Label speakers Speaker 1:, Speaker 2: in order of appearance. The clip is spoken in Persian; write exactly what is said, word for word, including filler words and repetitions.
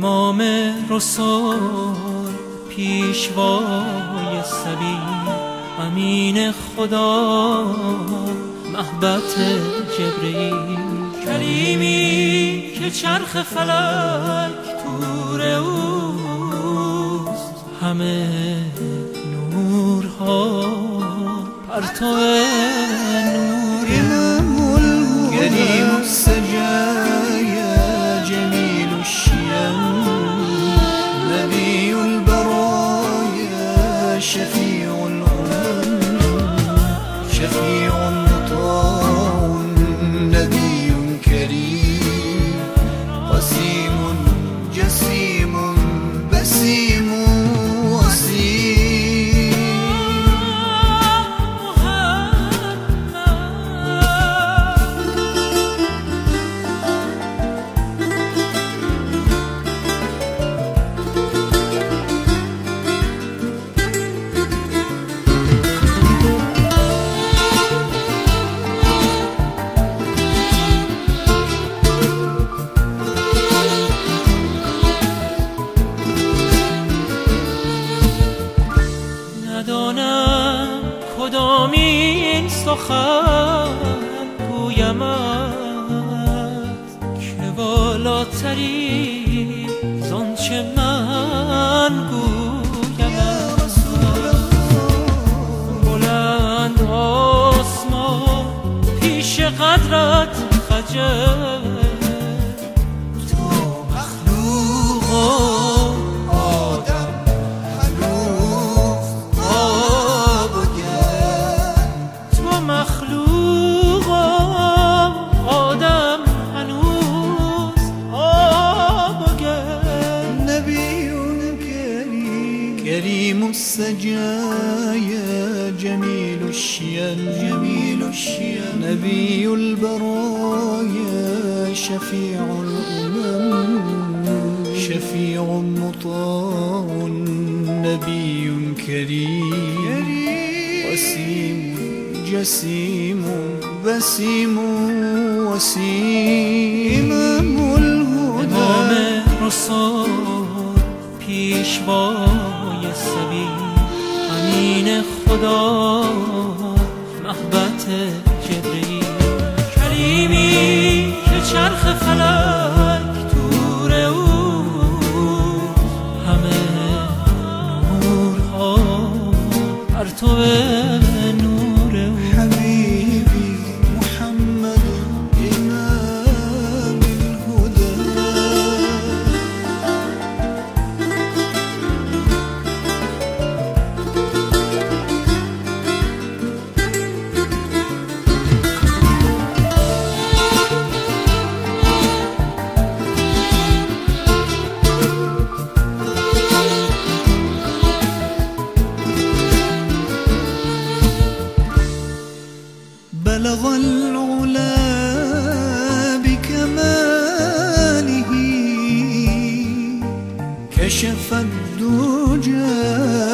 Speaker 1: امام رسول پیشوای سبیل امین خدا محبت جبرئیل کریمی که چرخ فلک تور اوست همه نورها پرتو نور
Speaker 2: كريم السجايا جميل الشيم نبي البرايا شفيع الأمم شفيع مطاع نبي كريم قسيم جسيم بسيم
Speaker 1: ندانم کدامین سخن گویمت که بالاتری زانچه من گویمت بلند آسمان پیش قدرت خجل تو مخلوق مخلوق آدم هنوز آب و گل
Speaker 2: نبي كريم كريم السجايا جميل الشيم جميل الشيم نبي البرايا شفيع الأمم شفيع مطاع نبي كريم وسيم جسيم بسيم وسيم إمام الهدى
Speaker 1: امام رسول پیشوای سبیل امین خدا محبت جبرئیل کریمی که چرخ فلک تور او همه نورها پرتو
Speaker 2: حبيبي محمد إمام الهدى بلغ العلا بكماله كشف الدجى